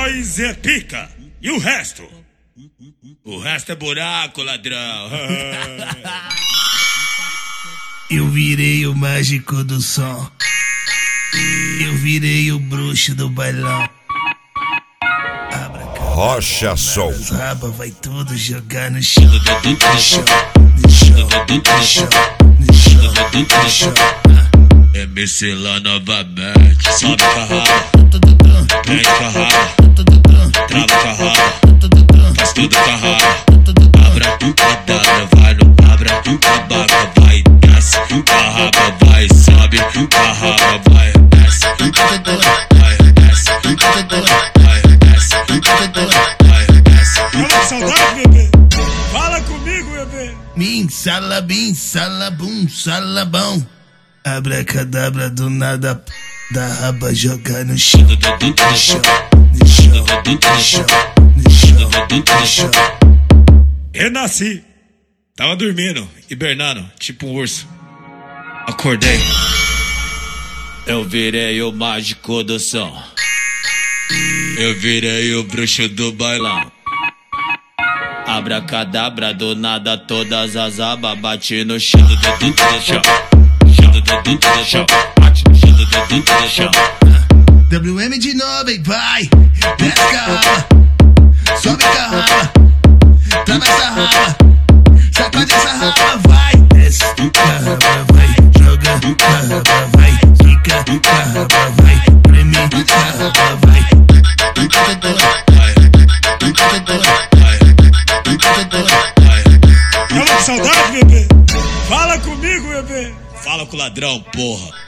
Nós é pica. E o resto? O resto é buraco, ladrão. Eu virei o mágico do som. Eu virei o bruxo do bailão. Rocha Som. Raba vai tudo jogar no chão. No chão, no chão, no chão, no chão, no chão. MC lá novamente. Sobe com a raba, vem com a raba, trava com a raba, faz tudo com a raba. Abra um cadabra, vai no abra um cabaca, vai desce com a raba, vai sobe com a raba, vai desce vai desce vai desce vai desce. Fala saudade, bebê. Fala comigo, bebê. Bim, salabum, salabão. Abracadabra do nada, da raba jogar no chão. No chão, no chão, no chão, no chão, no chão. Renasci. Tava dormindo, hibernando, tipo um urso. Acordei. Eu virei o mágico do som. Eu virei o bruxo do bailão. Abracadabra do nada, todas as abas bate no chão. No chão. WM de novo, hein, vai. Desce com a raba, sobe com a raba, trava essa raba, sacode essa raba, vai. Desce com a raba, vai. Joga com a raba, vai. Fica com a raba, vai. Preme com a raba, vai. Tava com saudade, bebê? Fala comigo, bebê. Fala com o ladrão, porra.